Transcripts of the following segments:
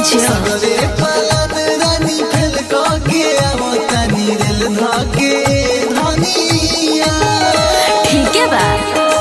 सगरे पलन रानी फेल के आवतानी रेल धके धनिया। ठीक है बा।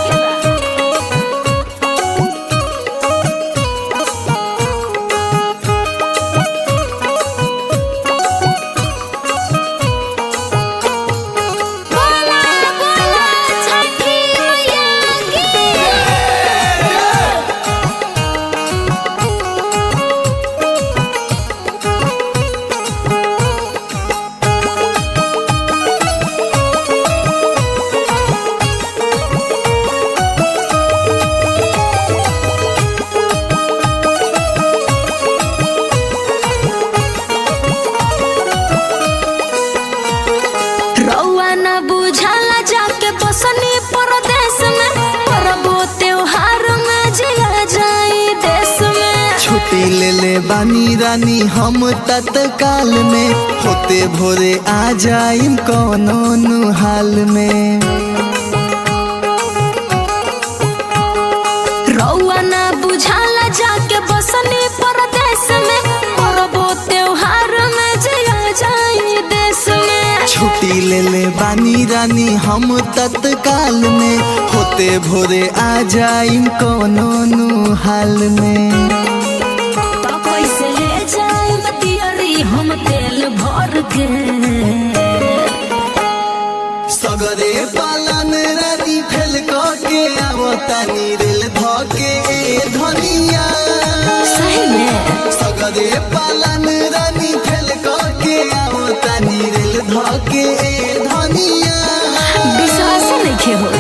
बसनी परदेश में परबो त्योहार में जिया जाई देश में। छुट्टी ले ले बानी रानी हम तत्काल में होते भोरे आ जाइम कोनो नु हाल में। रउआ ना बुझाला जाके बसनी परदेश में परबो त्योहार में जिया जाई देश में। छुट्टी ले ले बानी रानी हम तत्काल में होते भोरे आ जाइम कोनो नु हाल में। तो कैसे ले जाइम तियरी हम तेल भर के सगरे पालन रानी फेल के आवतानी रेल धके धनिया। सही में सगरे पालन रानी फेल के आवतानी रेल धके धनिया। विश्वास नहीं हो।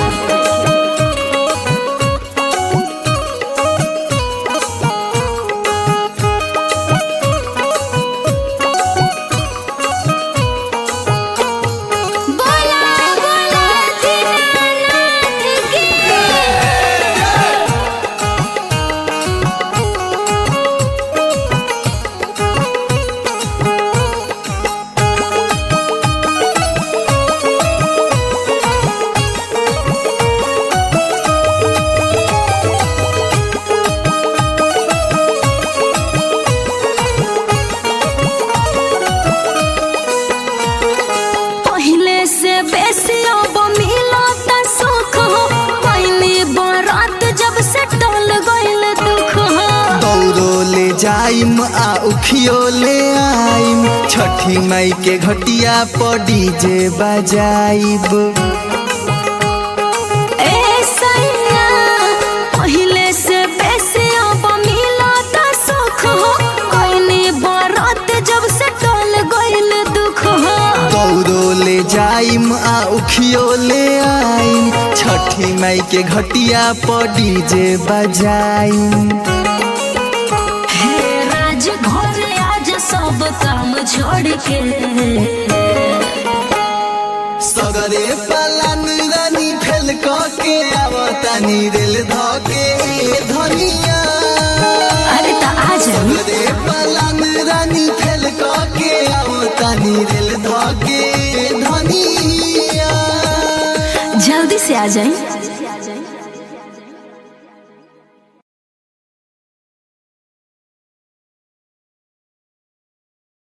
जाइम आ उखियो ले आइम छठी माई के घटिया पर डीजे बजाइब। पहिले से बेसी अब मिलत सुख हो कोइनी बरत जब से टल गइल दुख हो। दौड़ो ले जाइम आ उखियो ले आइम छठी माई के घटिया पर डीजे बजाइम। सब काम छोड़ के सगरे पालन रानी फेल के आवतानी रेल धके धनिया। अरे तो आ जाओ। सगरे पालन रानी फेल के आवतानी रेल धके धनिया। जल्दी से आ जाए।